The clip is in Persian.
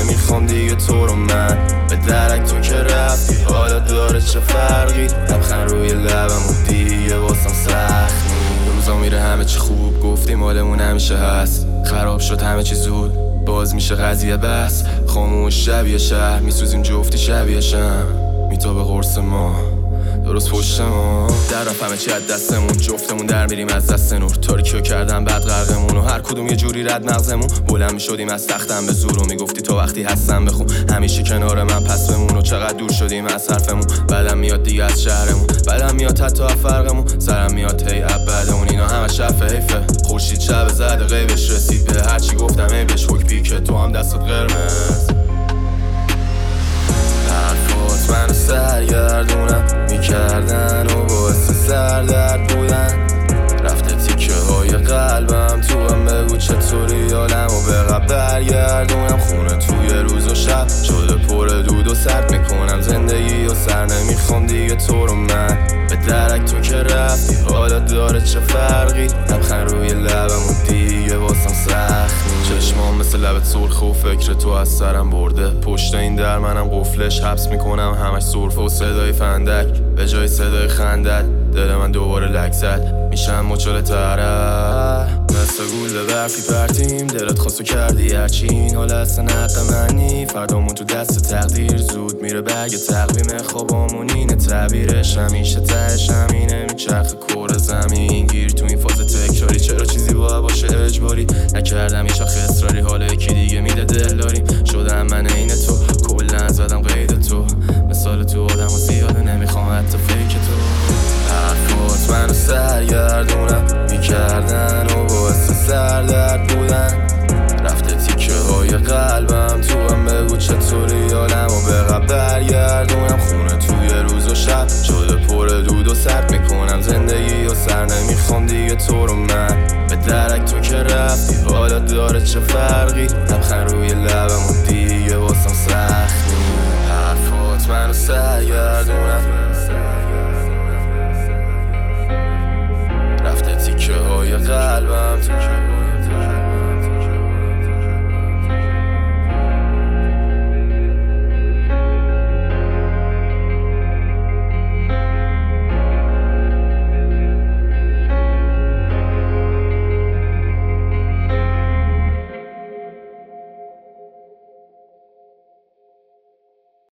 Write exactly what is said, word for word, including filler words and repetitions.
نمیخوام دیگه تو رو من. به درک تو که رفتی حالا داره چه فرقی؟ لبخند روی لبم و دیگه واسم سخت نیست. روزا میره همه چی خوب گفتی مالمون همیشه هست، خراب شد همه چی زود باز میشه قضیه بس. خاموش شبیه شهر میسوزیم جفتی شبیه شم، میتابه قرص ما درست پشت ما. در رفت همه چی از دستمون، جفتمون در میریم از دست نور. تاریکیو کردم بعد غرقمون و هر کدوم یه جوری رد مغزمون. بلند میشدیم از تختم به زور و میگفتی تا وقتی هستم بخون همیشه کنار من پس بمون. و چقدر دور شدیم از حرفمون، بعدم میاد دیگه از شهرمون، بعدم میاد حتی از فرقمون. سرم میاد هی ابدمون اینا همه شفه حیفه. خورشید شب زده غیبش رسید به هرچی گفتم ای بهش حک بی که تو هم دستت قرمز. حرفات منو سرگردونم میکردن و باعث سردرد بودن. رفته تیکه های قلبم تو هم بگو چطوری حالم و به قبل برگردونم. خونه توی روز و شب شده پر دود و سرد میکنم زندگی و سر نمیخوام دیگه تو رو من. به درک تو که رفتی حالا داره چه فرقی؟ لبخند روی لبم و دیگه واسم سخت نیست. چشمام مثل لبت سرخ و فکر تو از سرم برده. پشت این در منم قفلش حبس میکنم همش سرفه و صدای فندک به جای صدای خندت. دل من دوباره لک زد میشم مچاله طرف. مثل گول برفی پرتیم دلت خواستو کردی هرچی این حال اصلا حق منی. فردامون تو دست تقدیر زود میره برگ تقویم خوابامون اینه تعبیرش. همیشه تهش همینه میچرخ کره زمین گیر تو این فاز تکراری. چرا چیزی باید باشه اجباری؟ نکردم هیچ وقت اصراری حالا یکی دیگه میده دل داریم. شدم من عین تو کلا زدم قید تو مثال تو آدم و زیاده نمیخوام حتی فیک تو. حرفات منو سرگردونم میکردن و باعث سردرد بودن. رفته تیکه های قلبم تو هم بگو چطوری حالم و به قبل برگردونم. خونه توی روز و شب شده پر دود و سرد میکنم زندگی و سر نمیخوام دیگه تو رو من. به درک تو که رفتی حالا داره چه فرقی؟ لبخند روی لبم